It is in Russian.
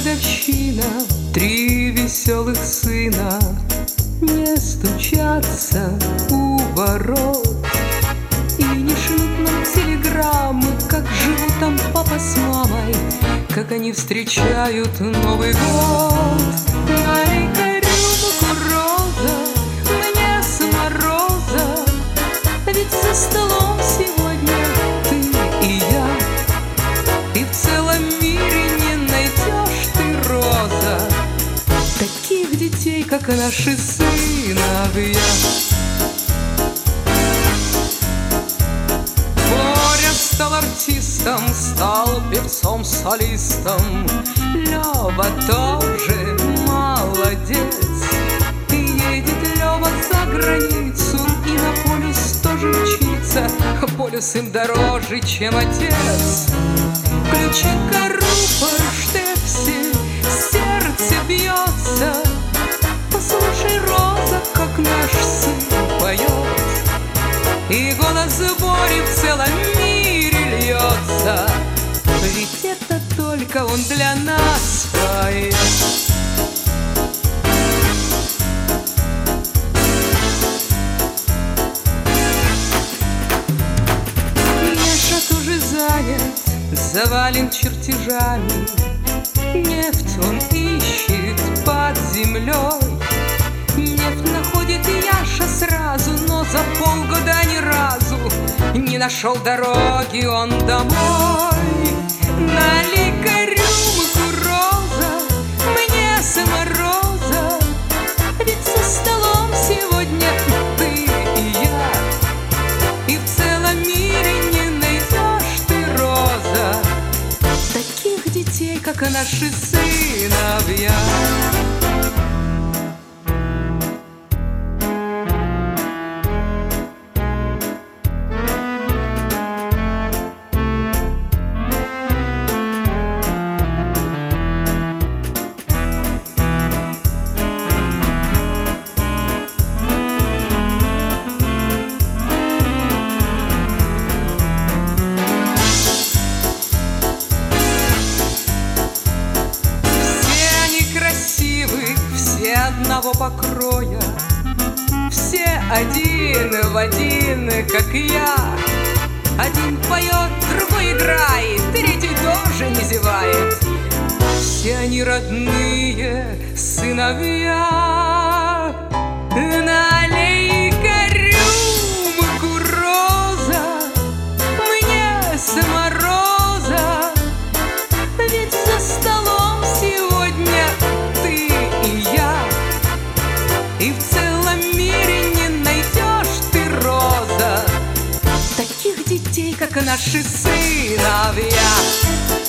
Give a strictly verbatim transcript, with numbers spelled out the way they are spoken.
годовщина, три веселых сына не стучатся у ворот и не шлют нам телеграммы, как живут там папа с мамой, как они встречают Новый год. Налей-ка рюмку роза, мне с мороза, ведь за столом сегодня ты и я, и в целом мире не найдешь ты, роза, таких детей, как наши сыновья. Боря стал артистом, стал певцом-солистом, Лёва тоже молодец. И едет Лёва за границу, и на полюс тоже мчится, полюс им дороже, чем отец. Включи-ка рупор, штепсель, сердце бьется, послушай, роза, как наш сын поет, и голос Бори в целом мире льется, ведь это только он для нас поет. Леша тоже занят, завален чертежами, нефть он ищет под землей. Нефть находит Яша сразу, но за полгода ни разу не нашел дороги он домой. Налей-ка рюмку роза, мне с мороза, ведь за столом сегодня ты и я, и в целом мире не найдешь ты, роза, таких детей, как наши сыновья. Все одного покроя, все один в один, как я. Один поет, другой играет, третий тоже не зевает. Все они родные сыновья. Налей-ка рюмку роза, мне с мороза, ведь за столом сегодня ты и я, и в целом мире не найдешь ты, роза, таких детей, как наши сыновья.